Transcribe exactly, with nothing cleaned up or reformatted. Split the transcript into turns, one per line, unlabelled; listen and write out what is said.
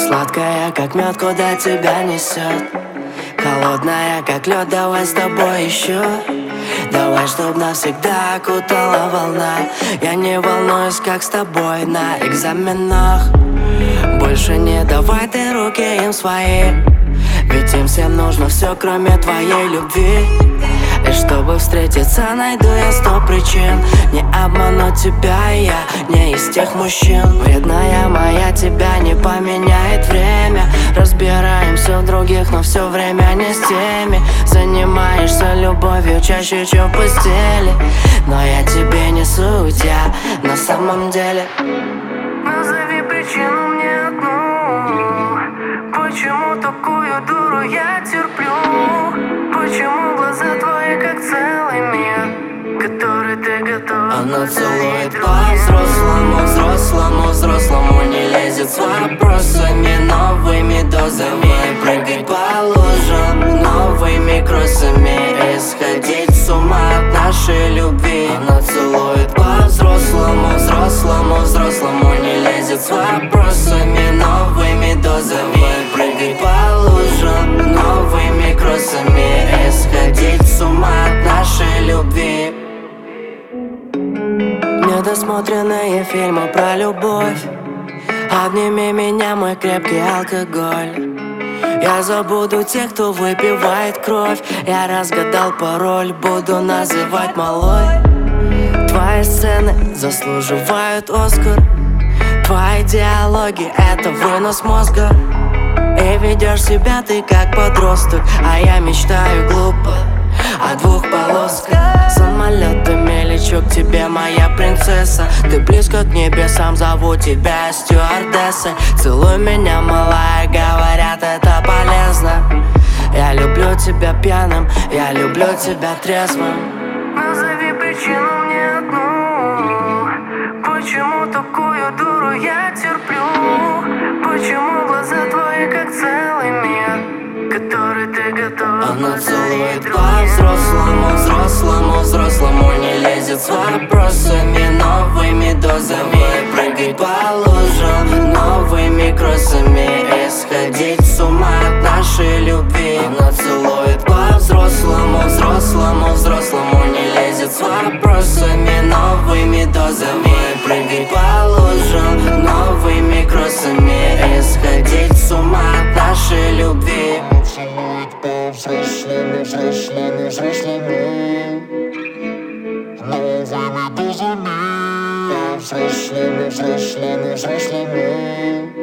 Сладкая, как мед, куда тебя несет. Холодная, как лед, давай с тобой еще. Давай, чтоб навсегда окутала волна. Я не волнуюсь, как с тобой на экзаменах. Больше не давай ты руки им свои, ведь им всем нужно все, кроме твоей любви. И чтобы встретиться, найду я сто причин не обмануть тебя, я не из тех мужчин. Вредная моя, тебя не поменяет время. Разбираемся в других, но все время не с теми. Занимаешься любовью чаще, чем в постели. Но я тебе не судья на самом деле.
Назови причину мне одну, почему такую дуру я терплю? Почему глаза твои как целый мир, который ты готов?
Она целует по-взрослому, взрослому, взрослому не лезет с вопросами, новыми дозами. Прыгать по лужам, новыми кроссами, и сходить с ума от нашей любви. Она целует по-взрослому, взрослому, взрослому не лезет с вопросами, новыми дозами. Прыгать по лужам, новыми кроссами, и сходить с ума от нашей любви. Недосмотренные фильмы про любовь. Обними меня, мой крепкий алкоголь. Я забуду тех, кто выпивает кровь. Я разгадал пароль, буду называть малой. Твои сцены заслуживают Оскар. Твои диалоги — это вынос мозга. И ведешь себя ты как подросток, а я мечтаю глупо о двух полосках. Самолетами лечу к тебе, моя принцесса. Ты близко к небесам, зову тебя стюардессой. Целуй меня, малая, говорят, это полезно. Я люблю тебя пьяным, я люблю тебя трезвым.
Назови причину мне одну, почему такую дуру я терплю? Почему глаза твои как целый мир, который ты готов?
Она целует по-взрослому, взрослому, взрослому не лезет с вопросами, новыми дозами. Прыгать по лужам, новыми кроссами, и сходить с ума от нашей любви. Она целует по-взрослому, взрослому, взрослому не лезет с вопросами, новыми дозами. Прыгать по лужам, новыми кроссами, и сходить с ума от нашей любви.
По-взрослому, взрослому, взрослому новыми дозами. По-взрослому, взрослому, взрослому